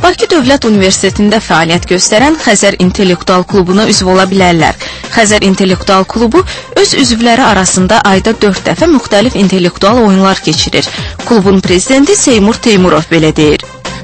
Bakı Dövlət Universitetində fəaliyyət göstərən Xəzər İntellektual Klubuna üzv ola bilərlər. Xəzər İntellektual Klubu öz üzvləri arasında ayda 4 dəfə müxtəlif intellektual oyunlar keçirir. Klubun prezidenti Seymur Teymurov belə deyir.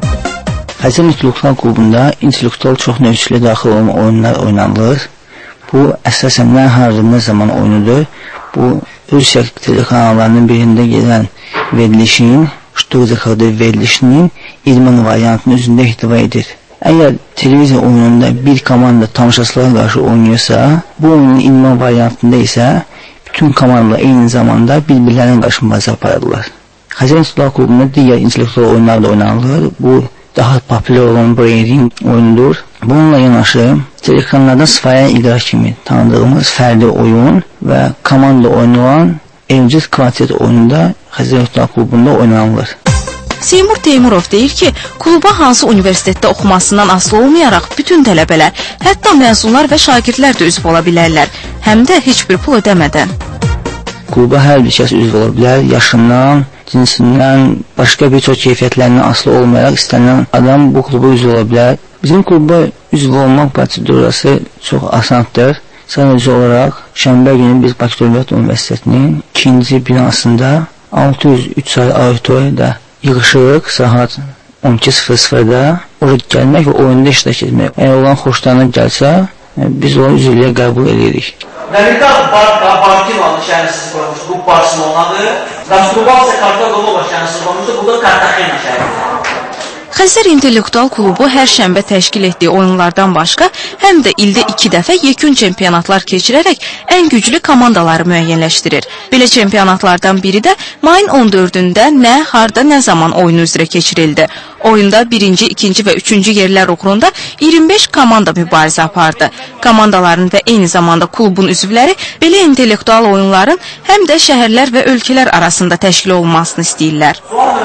Xəzər İntellektual Klubunda intellektual çox növçülə daxil olan oyunlar oynanılır. Bu əsasən nə harda nə zaman oyunudur. Bu Rusiya telekanallarının birində gedən verilişin, Şturzaxada verilişinin idman variantını özündə ihtiva edir. Əgər televiziya oyununda bir komanda tamaşaçılara qarşı oynayırsa, bu oyunun idman variantında isə bütün komandalar eyni zamanda bir-birlərinin qarşı mübarizə aparırlar. Xəzər İntellektual Klubunda digər intellektual oyunlar da oynanılır. Bu daha populyar olan Brain oyunudur. Bununla yanaşı telekanallardan sıfayə idrak kimi tanıdığımız fərdi oyun və komanda oynanan Evcil Kvartet oyununda Xəzər İntellektual Klubunda oynanılır. Seymur Teymurov deyir ki, kluba hansı universitetdə oxumasından asılı olmayaraq bütün tələbələr, hətta məzunlar və şagirdlər də üzv ola bilərlər, həm də heç bir pul ödəmədən. Kluba hər bir kəs üzv ola bilər, yaşından, cinsindən, başqa bir çox keyfiyyətlərindən asılı olmayaraq istənilən adam bu kluba üzv ola bilər. Bizim kluba üzv olmaq prosedurası çox asandır. Sadəcə olaraq şənbə günü biz Bakı Dövlət Universitetinin 2-ci binasında 603 saylı auditoriyada yığışırıq saat 12:00-da. Oraya gəlmək və oyunda iştirak etmək. Əgər olan xoşlarına gəlsə, biz onu üzvlüyə qəbul edirik. Navigaz Barcelona şəhərsiz qoymuş, bu Barcelonadır. Dastrubal Kartagolova şəhərsiz qoymuşdur, bu da Cartagena şəhəridir. Xəzər İntellektual Klubu hər şənbə təşkil etdiyi oyunlardan başqa, həm də ildə 2 dəfə yekun çempionatlar keçirərək ən güclü komandaları müəyyənləşdirir. Belə çempionatlardan biri də mayın 14-də nə, harda, nə zaman oyunu üzrə keçirildi. Oyunda 1-ci, 2-ci və 3-cü yerlər uğrunda 25 komanda mübarizə apardı. Komandaların və eyni zamanda klubun üzvləri belə intellektual oyunların həm də şəhərlər və ölkələr arasında təşkil olunmasını istəyirlər.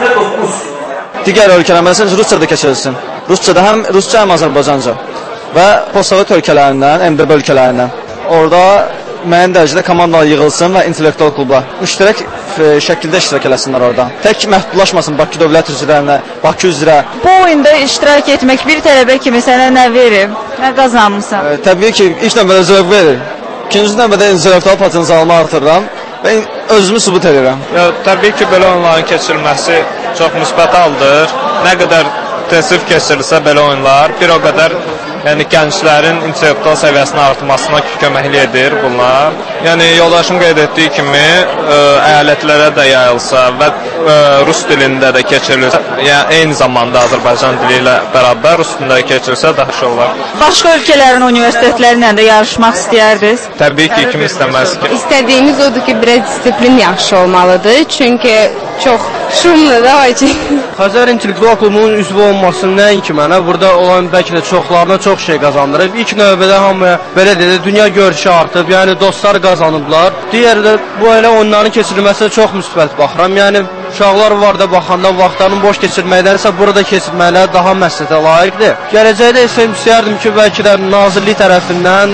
Digər ölkələr, məsələn, Rusiyada keçirilsin. Rusiyada həm Rusca, həm Azərbaycanca və postsovet ölkələrindən, MDB ölkələrindən. Orada müəyyən dərəcədə komandalar yığılsın və intellektual klublar müştərək şəkildə iştirak eləsinlər orada. Tək məhdudlaşmasın Bakı dövlət üzvlərinə, Bakı üzrə. Bu oyunda iştirak etmək bir tələbə kimi sənə nə verir, nə qazanmısan? Təbii ki, ilk növbədə zövq verir. İkinci növbədə intellektual potensialımı artırıram və özümü sübut edirəm. Təbii ki, belə oyunların keçirilməsi çox müsbət haldır. Nə qədər intensiv keçirilsə belə oyunlar, bir o qədər gənclərin intellektual səviyyəsinin artmasına köməklik edir bunlar. Yoldaşım qeyd etdiyi kimi, əyalətlərə də yayılsa və rus dilində də keçirilsə, eyni zamanda Azərbaycan dili ilə bərabər rus dilində keçirilsə daha yaxşı olar. Başqa ölkələrin universitetlərlə də yarışmaq istəyərdiniz? Təbii ki, kim istəməz ki. İstədiyimiz odur ki, biraz disiplin yaxşı olmalıdır, çünki çox şumlu da o için. Xəzər İntellektual Klubunun üzvü olması nəinki mənə, burada olan bəlkə də çoxlarına çox şey qazandırıb. İlk növbədə hamıya belə dedi, dünya görüşü artıb, yəni dostlar qazanıblar. Digər də bu elə oyunların keçirilməsinə çox müsbət baxıram. Yəni uşaqlar var da baxanda vaxtlarını boş keçirməkdənsə burada keçirməklər daha məsləhətə layiqdir. Gələcəkdə isə istəyərdim ki, bəlkə də nazirlik tərəfindən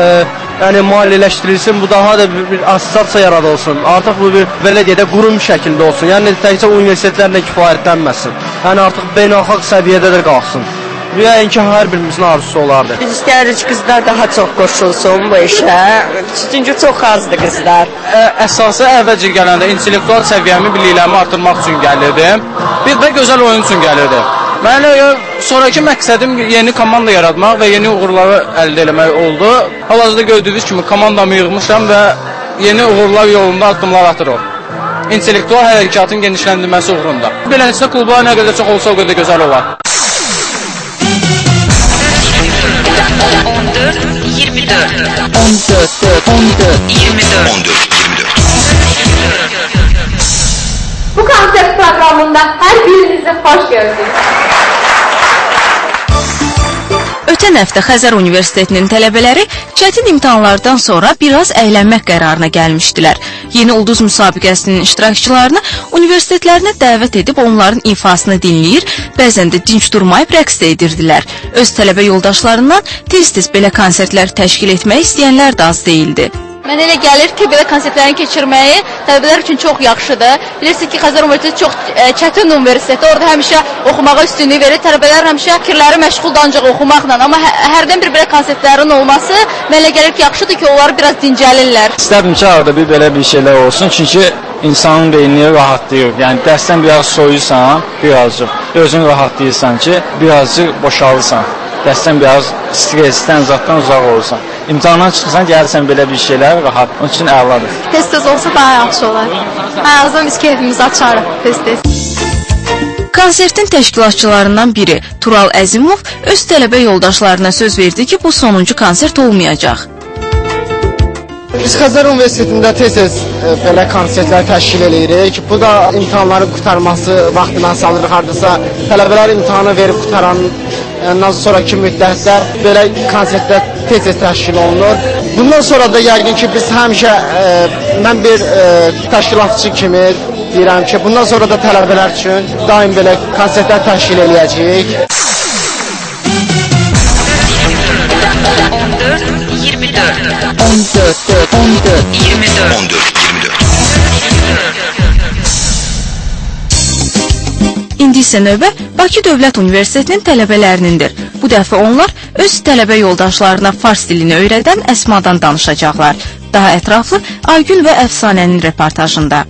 maliyyələşdirilsin, bu daha da bir assosiasiya yaradılsın. Artıq bu bir belə deyək də qurum şəklində olsun. Yəni təkcə universitetlərlə kifayətlənməsin. Yəni artıq beynəlxalq səviyyədə də qalsın. Bu ki, hər birimizin arzusu olardı. Biz istəyirik qızlar daha çox qoşulsun bu işə. Çünki çox azdır qızlar. Əsası əvvəlcə gələndə intellektual səviyyəmi, biliklərimi artırmaq üçün gəlirdim. Bir də gözəl oyun üçün gəlirdim. Mənim sonraki məqsədim yeni komanda yaratmaq və yeni uğurları əldə etmək oldu. Hal-hazırda gördüyünüz kimi komandamı yığmışam və yeni uğurlar yolunda addımlar atırıq. İntellektual hərəkatın genişləndirilməsi uğrunda. Beləncə kluba nə qədər çox olsa o qədər gözəl olar. 14-24 Bu konsept programında hər birinizi xoş gördük. Ötən həftə Xəzər Universitetinin tələbələri çətin imtahanlardan sonra biraz əylənmək qərarına gəlmişdilər. Yeni Ulduz müsabiqəsinin iştirakçılarını universitetlərinə dəvət edib onların ifasını dinləyir, bəzən də dinç durmayıb rəqs də edirdilər. Öz tələbə yoldaşlarından tez-tez belə konsertlər təşkil etmək istəyənlər də az deyildi. Mənə elə gəlir ki, belə konsertlərini keçirməyi tələbələr üçün çox yaxşıdır. Bilirsiniz ki, Xəzər Universiteti çox çətin universitetdir. Orada həmişə oxumağa üstünlük verir. Tələbələr həmişə fikirləri məşğuldur ancaq oxumaqla. Amma hərdən bir belə konsertlərin olması mənə elə gəlir ki, yaxşıdır ki, onlar biraz dincəlirlər. İstərdim ki, arada belə bir şeylər olsun. Çünki insanın beynini rahatlayır. Yəni dərsdən biraz soyursan, birazcık özün rahatlayırsan ki, birazcık boşalırsan. Dərsdən biraz stressdən, zaddan uzaq olursan. İmtahandan çıxırsan, gəlirsən belə bir şeylər rahat. Onun üçün əladır. Tez-tez olsa daha yaxşı olar. Ayağızdan biz keyfimizi açarıq tez-tez. Konsertin təşkilatçılarından biri Tural Əzimov öz tələbə yoldaşlarına söz verdi ki, bu sonuncu konsert olmayacaq. Biz Xəzər Universitetində tez-tez belə konsertlər təşkil edirik. Bu da imtahanların qurtarması vaxtından salırıq hardasa. Tələbələr imtahanı verib qutarandan sonraki müddətdə belə konsertlər tez-tez təşkil olunur. Bundan sonra da yəqin ki, biz həmişə mən bir təşkilatçı kimi deyirəm ki, bundan sonra da tələbələr üçün daim belə konsertlər təşkil edəcəyik. 14-24 İndi isə növbə Bakı Dövlət Universitetinin tələbələrinindir. Bu dəfə onlar öz tələbə yoldaşlarına fars dilini öyrədən Əsmadan danışacaqlar. Daha ətraflı Aygün və Əfsanənin reportajında.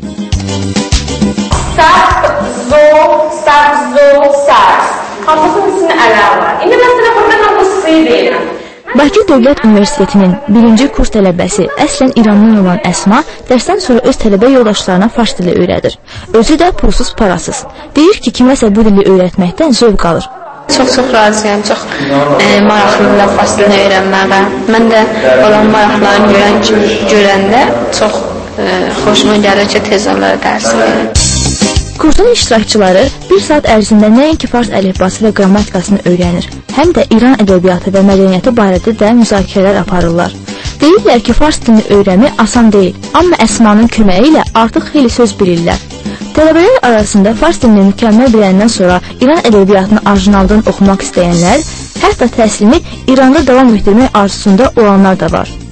Sars. Hamısının üstünə ələ var. İndi məsələ burada mən bu sıxıyı deyirəm. Bakı Dövlət Universitetinin 1-ci kurs tələbəsi əslən İrandan olan Əsma dərsdən sonra öz tələbə yoldaşlarına fars dili öyrədir. Özü də pulsuz parasız. Deyir ki, kiməsə bu dili öyrətməkdən zövq alır. Çox razıyam, çox maraqlıdır fars dilini öyrənməyə. Mən də olan maraqlarını görəndə çox xoşuma gəlir ki, tez onlara dərs verir. Kursun iştirakçıları 1 saat ərzində nəinki fars əlifbası və qrammatikasını öyrənir, həm də İran ədəbiyyatı və mədəniyyəti barədə də müzakirələr aparırlar. Deyirlər ki, fars dilini öyrənmək asan deyil, amma Əsmanın köməyi ilə artıq xeyli söz bilirlər. Tələbələr arasında fars dilini mükəmməl biləndən sonra İran ədəbiyyatını orijinaldan oxumaq istəyənlər, hətta təhsilini İranda davam etdirmək arzusunda olanlar da var.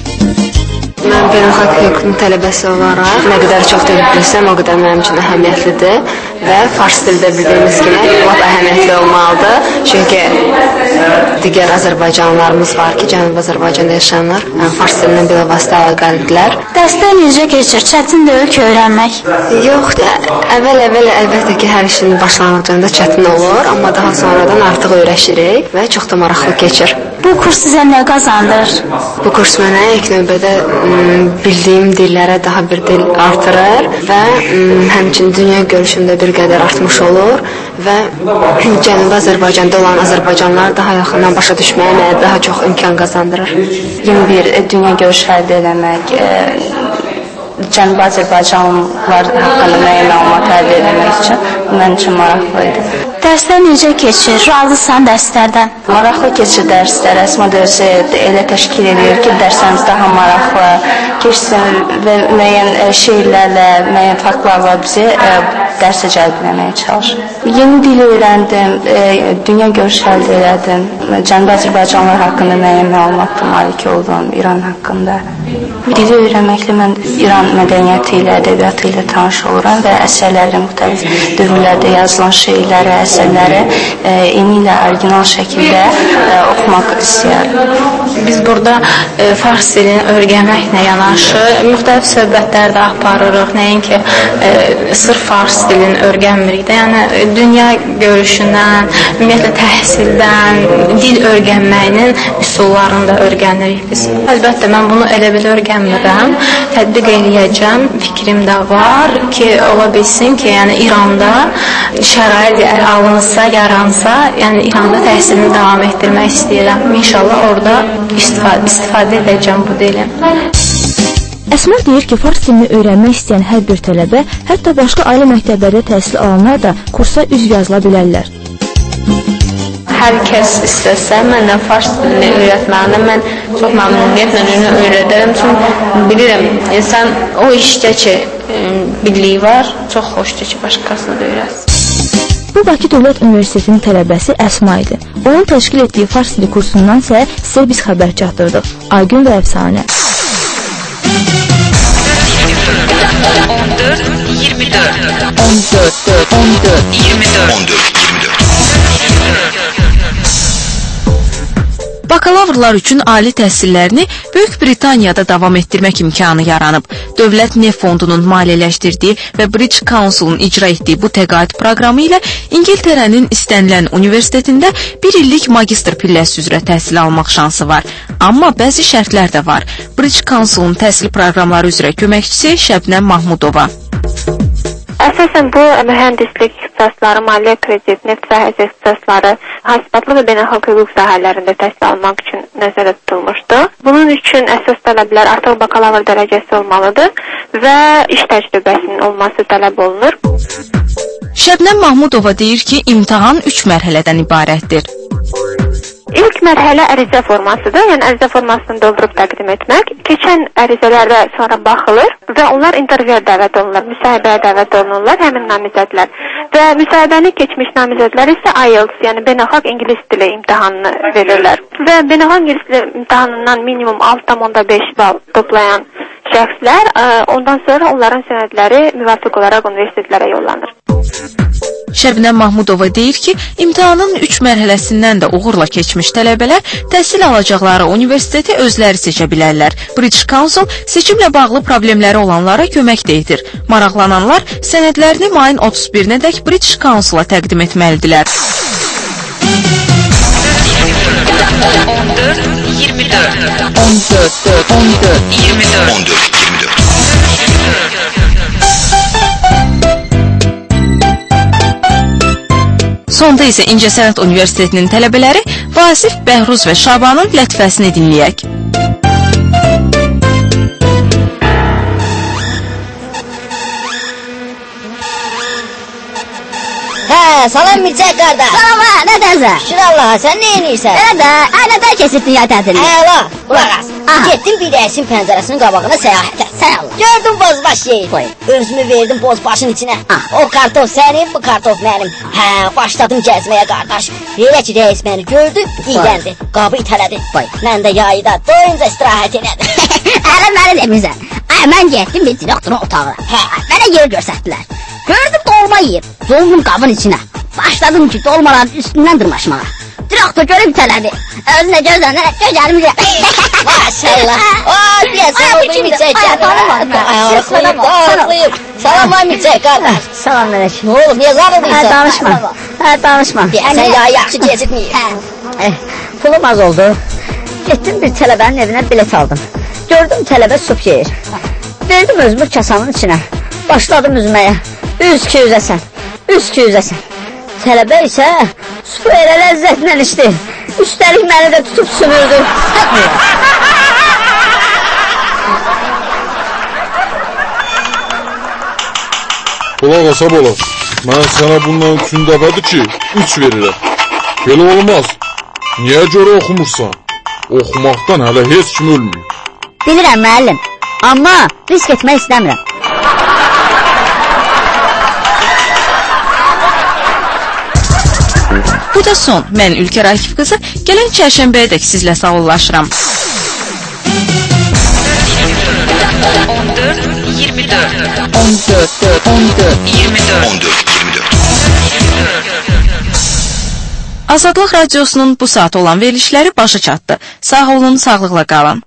Mən beynəlxalq hüququn tələbəsi olaraq nə qədər çox dil bilsəm, o qədər mənim üçün əhəmiyyətlidir və fars dildə bildiyimiz kimi lap əhəmiyyətli olmalıdır. Çünki digər Azərbaycanlılarımız var ki, Cənubi Azərbaycanda yaşayanlar fars dilindən bilavasitə əlaqəlidirlər. Dərsdə necə keçir? Çətin deyil ki, öyrənmək? Yox, əvvəl əlbəttə ki, hər işin başlanğıcında çətin olur, amma daha sonradan artıq öyrəşirik və çox da maraqlı keçir. Bu kurs sizə nə qazandırır? Bu kurs mənə ilk növbədə bildiyim dillərə daha bir dil artırır və həmçinin dünya görüşümdə bir qədər artmış olur və Cənubi Azərbaycanda olan Azərbaycanlıları daha yaxından başa düşməyə mənə daha çox imkan qazandırır. Yeni bir dünya görüşü əldə eləmək, Cənubi Azərbaycanlılar haqqında müəyyən məlumat əldə etmək üçün mənim üçün maraqlı idi. Dərslər necə keçir? Razısan dərslərdən? Maraqlı keçir dərslər. Əsma da özü elə təşkil edir ki, dərslərimiz daha maraqlı keçsin və müəyyən şeirlərlə, müəyyən faktlarla bizi dərsə cəlb etməyə çalışır. Yeni dil öyrəndim, dünya görüşü əldə elədim. Cənubi Azərbaycanlılar haqqında müəyyən məlumatla malik oldum, İran haqqında. Dili öyrənməklə mən İran mədəniyyəti ilə, ədəbiyyatı ilə tanış oluram və əsərləri, müxtəlif dövrlərdə yazılan şeirləri, əsərləri eyni ilə orijinal şəkildə oxumaq istəyirəm. Biz burada fars dilini öyrənməklə yanaşı müxtəlif söhbətlər də aparırıq. Nəinki sırf fars dilini öyrənmirik də, yəni dünya görüşündən, ümumiyyətlə təhsildən, dil öyrənməyinin üsullarını da öyrənirik biz. Əlbəttə mən bunu elə belə öyrənmirəm, tətbiq eləyəcəm, fikrim də var ki, ola bilsin ki, yəni İranda şərait alınsa, yaransa, yəni İranda təhsilini davam etdirmək istəyirəm. İnşallah orada istifadə edəcəm bu dili. Əsmər deyir ki, fars dilini öyrənmək istəyən hər bir tələbə, hətta başqa ali məktəblərdə təhsil alanlar da kursa üzv yazıla bilərlər. Hər kəs istəsə, məndən fars dilini öyrətməyini mən çox məmnuniyyətlə onu öyrədərəm. Çünki bilirəm, insan o işdə ki, birliyi var, çox xoşdur ki, başqasını da öyrətsin. Bu Bakı Dövlət Universitetinin tələbəsi Əsma idi. Onun təşkil etdiyi fars dili kursundan isə sizə biz xəbər çatdırdıq. Aygün və Əfsanə. Bakalavrlar üçün ali təhsillərini Böyük Britaniyada davam etdirmək imkanı yaranıb. Dövlət Neft Fondunun maliyyələşdirdiyi və British Council'un icra etdiyi bu təqaüd proqramı ilə İngiltərənin istənilən universitetində 1 illik magistr pilləsi üzrə təhsil almaq şansı var. Amma bəzi şərtlər də var. British Council'un təhsil proqramları üzrə köməkçisi Şəbnəm Mahmudova. Əsasən bu mühəndislik ixtisasları, maliyyə kredit, neft sahəsi ixtisasları, hasibatlı və beynəlxalq hüquq sahələrində təhsil almaq üçün nəzərdə tutulmuşdu. Bunun üçün əsas tələblər artıq bakalavr dərəcəsi olmalıdır və iş təcrübəsinin olması tələb olunur. Şəbnəm Mahmudova deyir ki, imtahan 3 mərhələdən ibarətdir. İlk mərhələ ərizə formasıdır. Yəni ərizə formasını doldurub təqdim etmək. Keçən ərizələrdə sonra baxılır və onlar intervyuya dəvət olunurlar, müsahibəyə dəvət olunurlar həmin namizədlər. Və müsahibəni keçmiş namizədlər isə IELTS, yəni beynəlxalq ingilis dili imtahanını verirlər. Və beynəlxalq ingilis dili imtahanından minimum 6,5 bal toplayan şəxslər ondan sonra onların sənədləri müvafiq olaraq universitetlərə yollanır. Şəbnəm Mahmudova deyir ki, imtahanın 3 mərhələsindən də uğurla keçmiş tələbələr təhsil alacaqları universiteti özləri seçə bilərlər. British Council seçimlə bağlı problemləri olanlara kömək də edir. Maraqlananlar sənədlərini mayın 31-nədək British Council'a təqdim etməlidirlər. 14. Sonda isə İncəsənət Universitetinin tələbələri Vasif, Bəhruz və Şabanın lətifəsini dinləyək. Salam Mircək qardaş. Salam ha, nə dəzə? Şükür Allaha, sən nə eynirsən? Elə də, ailədə kesirdin ya tətili. Əla, qulaq as. Getdim bir dəyişim pəncərəsinin qabağına səyahətə. Səyallah. Gördüm bozbaş yeyir. Özümü verdim bozbaşın içinə. O kartof sənin, bu kartof mənim. Başladım gəzməyə qardaş. Elə ki, reis məni gördü, iyrəndi. Qabı itələdi. Mən də yayıda doyunca istirahət elədim. Hələ məni demirsən. Mən getdim bir direktorun otağına. Mənə yer göstərdilər. Gördüm dolma yiyir. Doldum qabın içinə. Başladım ki, dolmaların üstündən dırmaşmağa. Direktor görüb tələbi. Özünə gözəlim. Maşallah. Deyəsən oldu Mircək qardaş. Arıqlayıb. Salam ay Mircək qardaş. Salam Mələk. Nə olub, niyə zarıldıysan? Danışma. Sən ya yaxşı gecikməyib. Pulum az oldu. Getdim bir tələbənin evinə bilet aldım. Gördüm tələbə sup yeyir. Verdim özümü kasanın içinə. Başladım üzməyə. Üz ki üzəsən. Tələbə isə supu elə ləzzətlə içdi. Üstəlik məni də tutub sümürdü. Qulaq asa bolaq. Mən sənə bundan 3 dəfədir ki, 3 verirəm. Belə olmaz. Niyə görə oxumursan? Oxumaqdan hələ heç kim ölmür. Bilirəm müəllim, amma risk etmək istəmirəm. Bu da son. Mən Ülkər Akif qızı gələn çərşənbəyə dək sizlə sağollaşıram. 14. Azadlıq Radiosunun bu saat olan verilişləri başa çatdı. Sağ olun, sağlıqla qalın.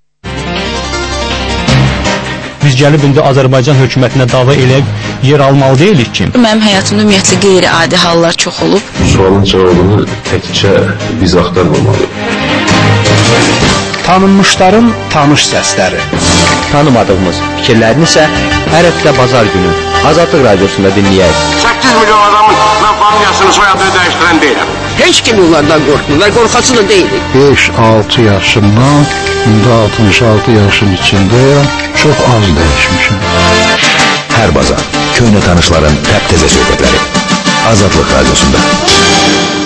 Biz gəlib indi Azərbaycan hökumətinə dava eləyib yer almalı deyilik ki. Mənim həyatımda ümumiyyətlə qeyri-adi hallar çox olub. Sualın cavabını təkcə biz axtarmamalıyıq. Tanınmışların tanış səsləri. Tanımadığımız fikirlərini isə hər həftə bazar günü Azadlıq Radiosunda dinləyək. 8 milyon adamın mən familiyasını, soyadını dəyişdirən deyiləm. Heç kim onlardan qorxmurlar, qorxası da deyilik. 5-6 yaşımdan, indi 66 yaşın içindəyəm, çox az dəyişmişim. Hər bazar köhnə tanışların təp-təzə söhbətləri Azadlıq Radiosunda.